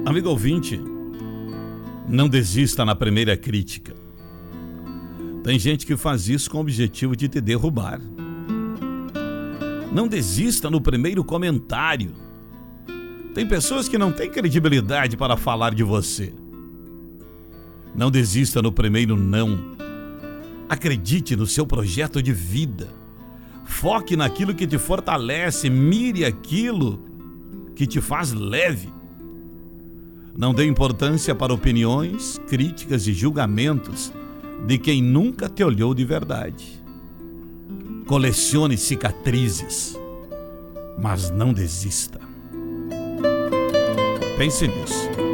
Amigo ouvinte, não desista na primeira crítica. Tem gente que faz isso com o objetivo de te derrubar. Não desista no primeiro comentário. Tem pessoas que não têm credibilidade para falar de você. Não desista no primeiro não. Acredite no seu projeto de vida. Foque naquilo que te fortalece, mire aquilo que te faz leve. Não dê importância para opiniões, críticas e julgamentos de quem nunca te olhou de verdade. Colecione cicatrizes, mas não desista. Pense nisso.